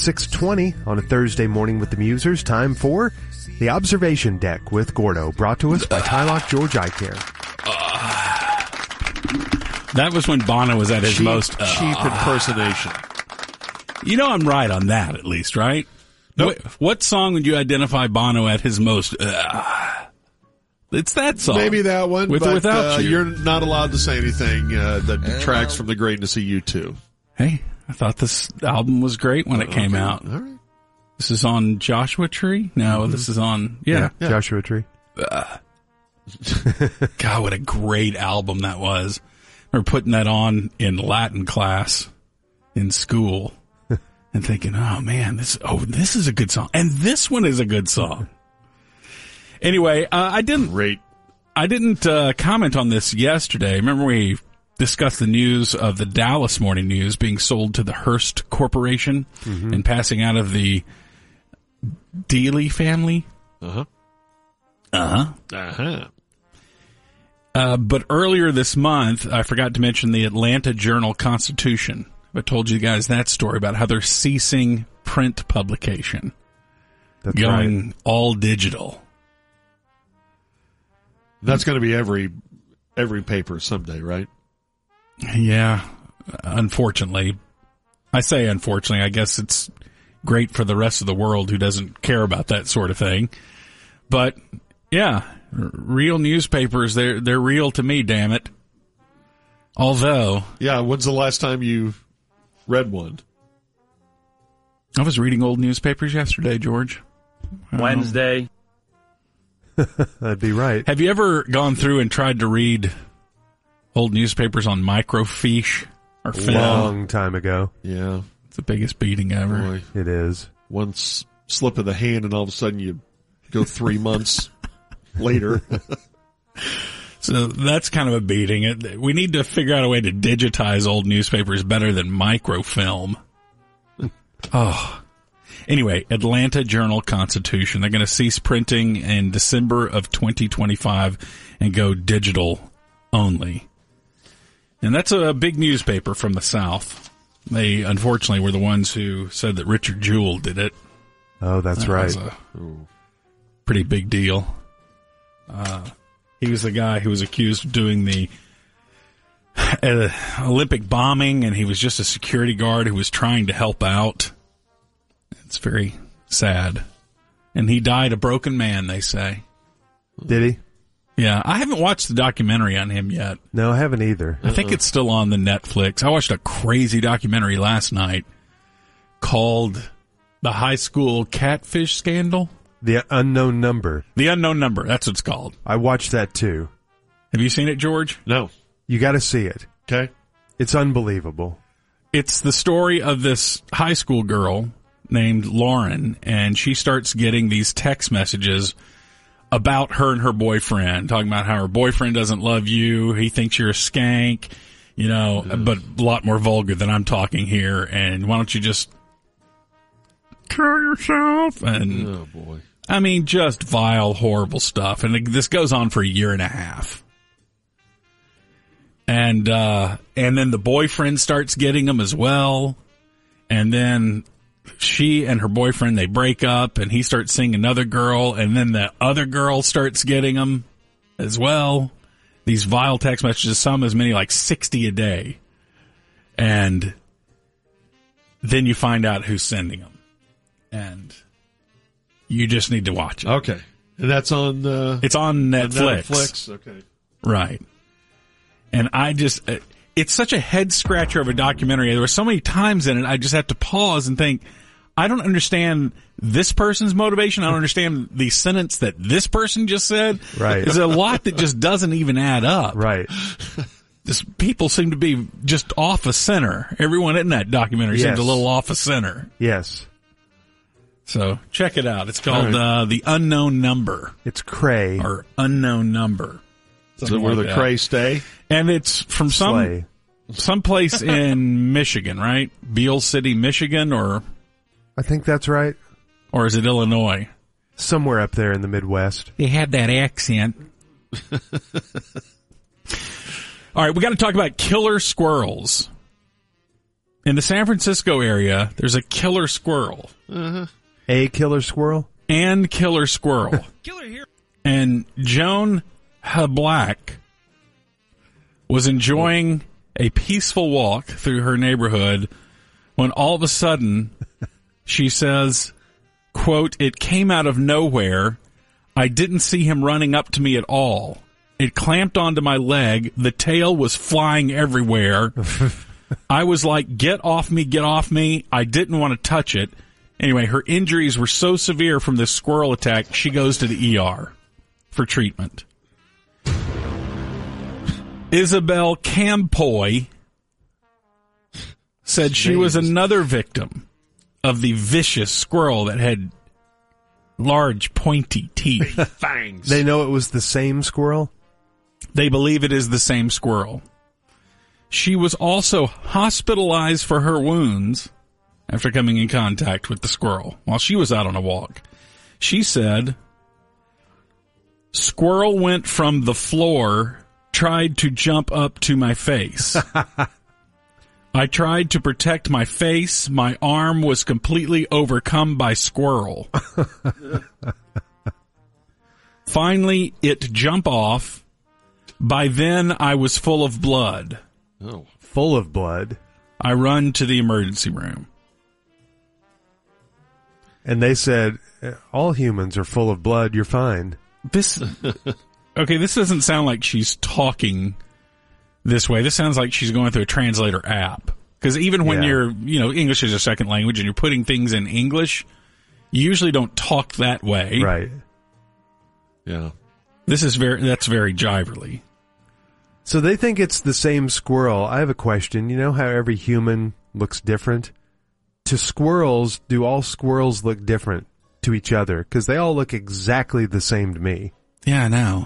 6:20 on a Thursday morning with the Musers. Time for the Observation Deck with Gordo, brought to us by Tylock George Eye Care. That was when Bono was at his most cheap impersonation. You know I'm right on that, at least, right? Nope. What song would you identify Bono at his most? It's that song. Maybe that one. With or without you. You're not allowed to say anything that detracts from the greatness of U2. Hey, I thought this album was great when it came out. All right. This is on Joshua Tree? No, this is on, yeah. Joshua Tree. God, what a great album that was. We're putting that on in Latin class in school and thinking, oh man, this is a good song. And this one is a good song. Anyway, I didn't comment on this yesterday. Remember we discussed the news of the Dallas Morning News being sold to the Hearst Corporation and passing out of the Dealey family? But earlier this month, I forgot to mention the Atlanta Journal-Constitution. I told you guys that story about how they're ceasing print publication. That's going right. all digital. That's going to be every paper someday, right? Yeah, unfortunately. I say unfortunately. I guess it's great for the rest of the world who doesn't care about that sort of thing. But, yeah, real newspapers, they're real to me, damn it. Although... Yeah, when's the last time you read one? I was reading old newspapers yesterday, George. Wednesday. That'd be right. Have you ever gone through and tried to read old newspapers on microfiche or film? Long time ago. Yeah. It's the biggest beating ever. Boy. It is. One slip of the hand and all of a sudden you go 3 months later. So that's kind of a beating. We need to figure out a way to digitize old newspapers better than microfilm. Oh. Anyway, Atlanta Journal-Constitution. They're going to cease printing in December of 2025 and go digital only. And that's a big newspaper from the South. They, unfortunately, were the ones who said that Richard Jewell did it. Oh, that's right. That was a pretty big deal. He was the guy who was accused of doing the Olympic bombing, and he was just a security guard who was trying to help out. It's very sad. And he died a broken man, they say. Did he? Yeah, I haven't watched the documentary on him yet. No, I haven't either. I think it's still on the Netflix. I watched a crazy documentary last night called The High School Catfish Scandal. The Unknown Number. The Unknown Number, that's what it's called. I watched that too. Have you seen it, George? No. You got to see it. Okay. It's unbelievable. It's the story of this high school girl named Lauren, and she starts getting these text messages about her and her boyfriend, talking about how her boyfriend doesn't love you, he thinks you're a skank, you know, but a lot more vulgar than I'm talking here, and why don't you just kill yourself? And oh boy. I mean, just vile, horrible stuff. And this goes on for a year and a half. And then the boyfriend starts getting them as well. And then she and her boyfriend, they break up, and he starts seeing another girl, and then the other girl starts getting them as well. These vile text messages, some as many like 60 a day. And then you find out who's sending them. And you just need to watch it. Okay. And that's on it's on Netflix. Netflix, okay. Right. And I just, it's such a head scratcher of a documentary. There were so many times in it, I just have to pause and think, I don't understand this person's motivation. I don't understand the sentence that this person just said. Right. There's a lot that just doesn't even add up. Right. People seem to be just off a center. Everyone in that documentary seems a little off a center. Yes. So check it out. It's called The Unknown Number. It's Cray. Or Unknown Number. Is that where the Cray stay? And it's from some place in Michigan, right? Beale City, Michigan, or I think that's right. Or is it Illinois? Somewhere up there in the Midwest. He had that accent. All right, we got to talk about killer squirrels. In the San Francisco area, there's a killer squirrel. A killer squirrel? And killer squirrel. Killer here. And Joan Black was enjoying a peaceful walk through her neighborhood when all of a sudden she says, quote, "It came out of nowhere. I didn't see him running up to me at all. It clamped onto my leg. The tail was flying everywhere. I was like, get off me, get off me. I didn't want to touch it." Anyway, her injuries were so severe from this squirrel attack, she goes to the ER for treatment. Isabel Campoy said she was another victim of the vicious squirrel that had large, pointy teeth. Fangs. They know it was the same squirrel? They believe it is the same squirrel. She was also hospitalized for her wounds after coming in contact with the squirrel while she was out on a walk. She said, "Squirrel went from the floor, tried to jump up to my face. I tried to protect my face. My arm was completely overcome by squirrel. Finally, it jumped off. By then, I was full of blood. Oh. Full of blood. I run to the emergency room." And they said, all humans are full of blood, you're fine. This doesn't sound like she's talking this way. This sounds like she's going through a translator app. Because even when you're, English is a second language and you're putting things in English, you usually don't talk that way. Right. Yeah. That's very jiverly. So they think it's the same squirrel. I have a question. You know how every human looks different? To squirrels, do all squirrels look different to each other? Because they all look exactly the same to me. Yeah, I know.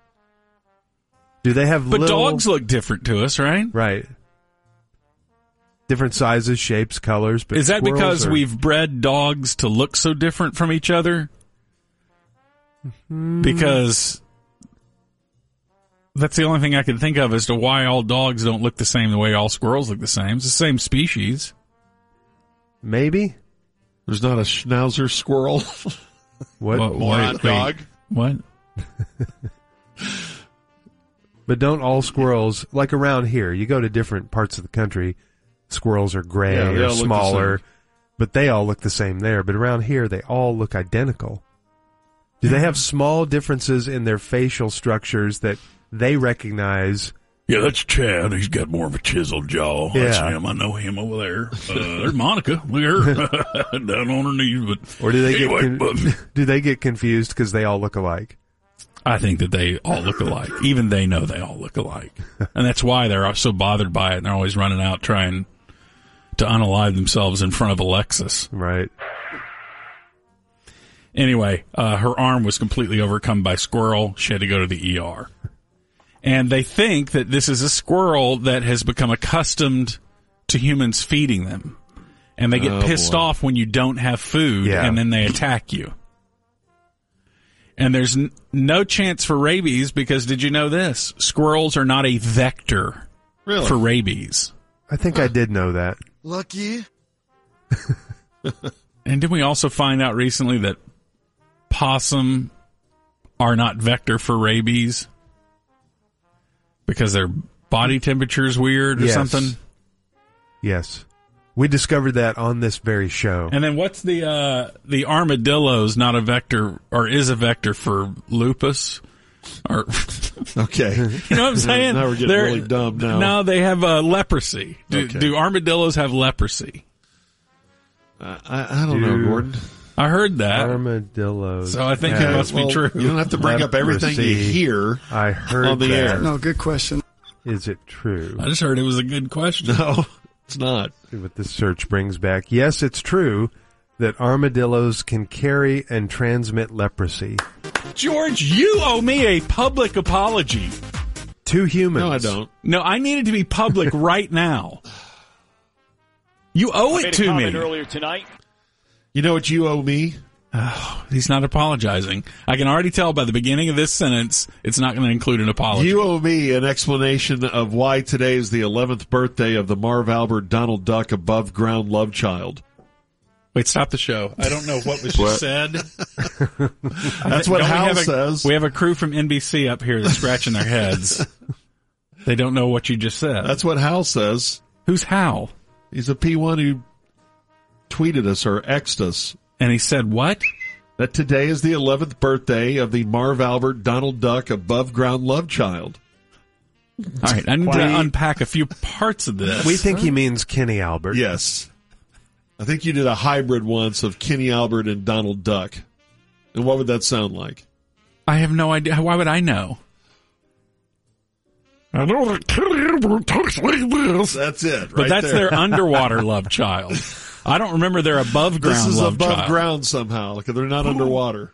Do they have But dogs look different to us, right? Right. Different sizes, shapes, colors. But is that because we've bred dogs to look so different from each other? Because that's the only thing I can think of as to why all dogs don't look the same the way all squirrels look the same. It's the same species. Maybe. There's not a schnauzer squirrel. What? Moron dog. What? But don't all squirrels, like around here, you go to different parts of the country, squirrels are gray or smaller, but they all look the same there. But around here, they all look identical. Do they have small differences in their facial structures that they recognize? Yeah, that's Chad. He's got more of a chiseled jaw. That's him. I know him over there. There's Monica. Look at her. Down on her knees. But or do they anyway, do they get confused because they all look alike? I think that they all look alike. Even they know they all look alike. And that's why they're so bothered by it, and they're always running out trying to unalive themselves in front of a Lexus. Right. Anyway, her arm was completely overcome by squirrel. She had to go to the ER. And they think that this is a squirrel that has become accustomed to humans feeding them. And they get pissed off when you don't have food, and then they attack you. And there's no chance for rabies because did you know this? Squirrels are not a vector for rabies. I think I did know that. Lucky. And didn't we also find out recently that possum are not vector for rabies? Because their body temperature is weird or something? Yes. We discovered that on this very show. And then what's the armadillo's not a vector or is a vector for lupus? Or okay. You know what I'm saying? Now we're getting really dumb now. No, they have leprosy. Do armadillos have leprosy? I don't know, Gordon. I heard that. Armadillos. So I think it must be true. You don't have to bring up everything you hear I heard on the air. No, good question. Is it true? I just heard it was a good question. No, it's not. See what this search brings back. Yes, it's true that armadillos can carry and transmit leprosy. George, you owe me a public apology. To humans. No, I don't. No, I need it to be public right now. You owe it to me. Earlier tonight. You know what you owe me? Oh, he's not apologizing. I can already tell by the beginning of this sentence, it's not going to include an apology. You owe me an explanation of why today is the 11th birthday of the Marv Albert Donald Duck above ground love child. Wait, stop the show. I don't know what was just said. That's what Hal says. We have a crew from NBC up here that's scratching their heads. They don't know what you just said. That's what Hal says. Who's Hal? He's a P1 who tweeted us or X'd us. And he said what? That today is the 11th birthday of the Marv Albert Donald Duck above ground love child. All right, I need to unpack a few parts of this. We think he means Kenny Albert. Yes. I think you did a hybrid once of Kenny Albert and Donald Duck. And what would that sound like? I have no idea. Why would I know? I know that Kenny Albert talks like this. That's it, But that's there. their underwater love child. I don't remember their above ground This is love above child. ground somehow. Like they're not underwater.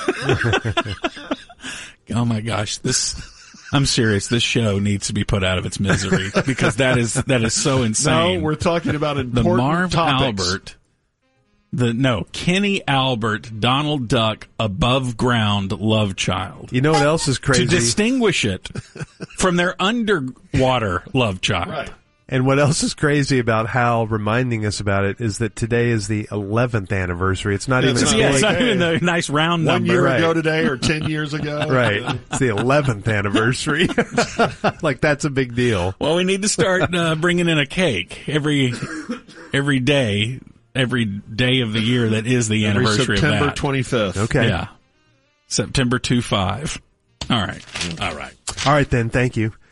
Oh my gosh, I'm serious. This show needs to be put out of its misery because that is so insane. No, we're talking about important the Marv topics. Albert, Kenny Albert, Donald Duck, above ground love child. You know what else is crazy? To distinguish it from their underwater love child. Right. And what else is crazy about Hal reminding us about it is that today is the 11th anniversary. It's not even It's not even a nice round number. 1 year Right. ago today or 10 years ago. Right. It's the 11th anniversary. Like, that's a big deal. Well, we need to start bringing in a cake every day of the year that is the Every anniversary September of that. 25th. Okay. Yeah. September 25. All right. All right, then. Thank you.